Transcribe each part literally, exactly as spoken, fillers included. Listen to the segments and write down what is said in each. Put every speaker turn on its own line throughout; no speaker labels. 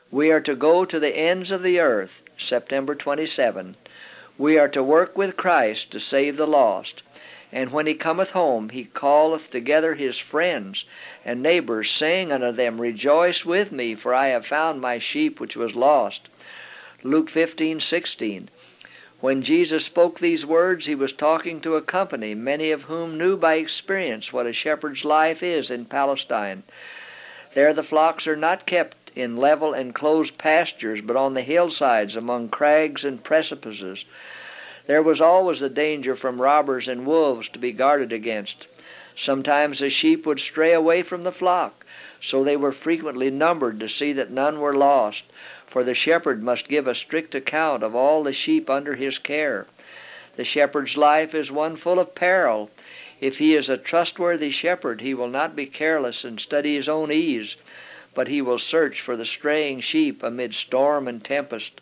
We are to go to the ends of the earth, September twenty-seventh. We are to work with Christ to save the lost. And when he cometh home, he calleth together his friends and neighbors, saying unto them, Rejoice with me, for I have found my sheep which was lost. Luke fifteen sixteen. When Jesus spoke these words, he was talking to a company, many of whom knew by experience what a shepherd's life is in Palestine. There the flocks are not kept in level enclosed pastures, but on the hillsides among crags and precipices. There was always the danger from robbers and wolves to be guarded against. Sometimes the sheep would stray away from the flock, so they were frequently numbered to see that none were lost, for the shepherd must give a strict account of all the sheep under his care. The shepherd's life is one full of peril. If he is a trustworthy shepherd, he will not be careless and study his own ease, but he will search for the straying sheep amid storm and tempest.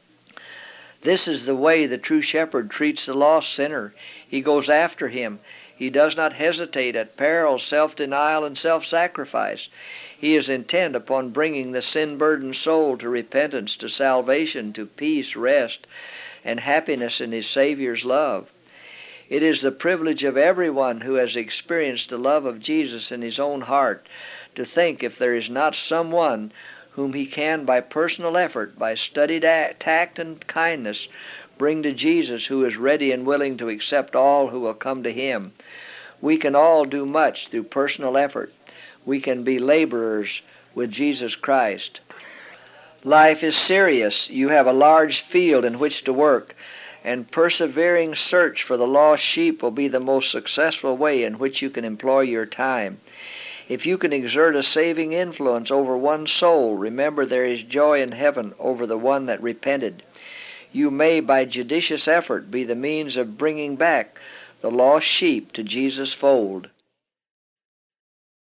This is the way the true shepherd treats the lost sinner. He goes after him. He does not hesitate at peril, self-denial, and self-sacrifice. He is intent upon bringing the sin-burdened soul to repentance, to salvation, to peace, rest, and happiness in his Savior's love. It is the privilege of everyone who has experienced the love of Jesus in his own heart to think if there is not someone whom he can, by personal effort, by studied tact and kindness, bring to Jesus, who is ready and willing to accept all who will come to him. We can all do much through personal effort. We can be laborers with Jesus Christ. Life is serious. You have a large field in which to work, and persevering search for the lost sheep will be the most successful way in which you can employ your time. If you can exert a saving influence over one soul, remember there is joy in heaven over the one that repented. You may, by judicious effort, be the means of bringing back the lost sheep to Jesus' fold.